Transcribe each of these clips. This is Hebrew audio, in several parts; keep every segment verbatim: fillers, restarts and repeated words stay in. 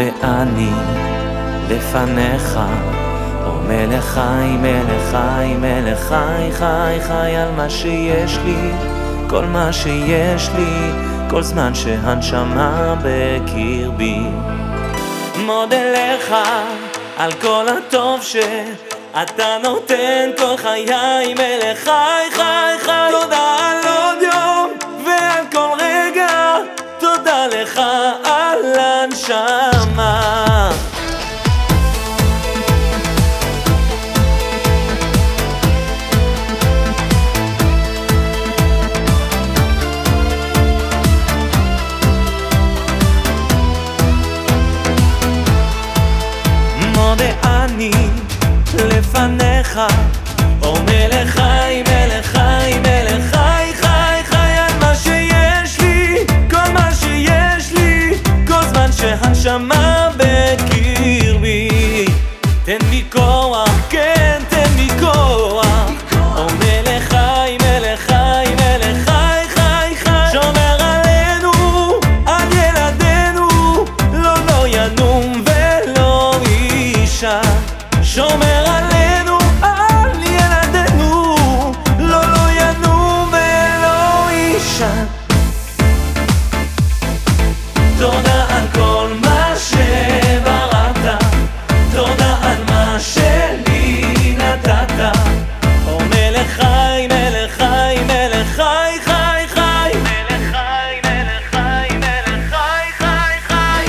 מודה אני לפניך, או מלך חי, מלך חי, מלך חי, חי, חי על מה שיש לי, כל מה שיש לי, כל זמן שהנשמה בקרבי. מודה לך על כל הטוב שאתה נותן כל חיי, מלך חי, חי, חי. תודה על עוד יום ועל כל רגע, תודה לך על הנשמה. מודה אני לפניך, או מלך חי, מלך חי, מלך חי, חי, חי על מה שיש לי, כל מה שיש לי, כל זמן שהנשמה בקרבי. תן לי כוח, כן תן לי כוח, או מלך חי, מלך חי, מלך חי, חי, חי. שומר עלינו, על ילדינו, לא לא ינום ולא אישה. שומר עלינו, על ילדינו, לא לא ינום ולא אישה. תודה על כל מה שבראת, תודה על מה שלי נתת, או מלך חי, מלך חי, מלך חי, חי, חי. מלך חי, מלך חי, מלך חי, חי, חי.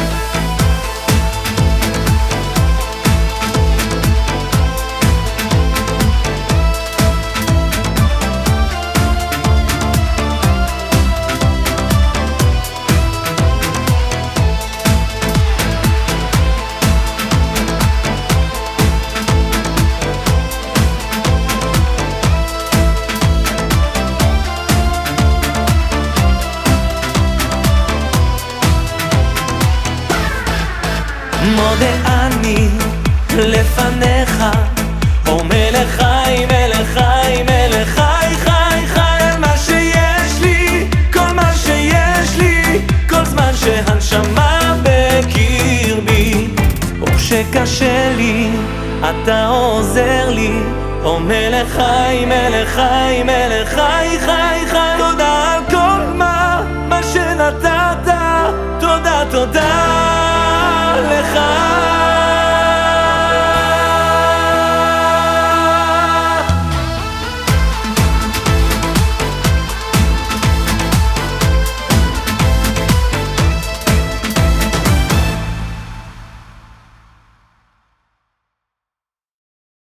מודה אני לפניך, או מלך חי, מלך חי, מלך חי, חי, חי על מה שיש לי, כל מה שיש לי, כל זמן שהנשמה בקרבי. וכשקשה לי אתה עוזר לי, או מלך חי, מלך חי, מלך חי, חי, חי. תודה על כל מה, מה שנתת, תודה, תודה לך.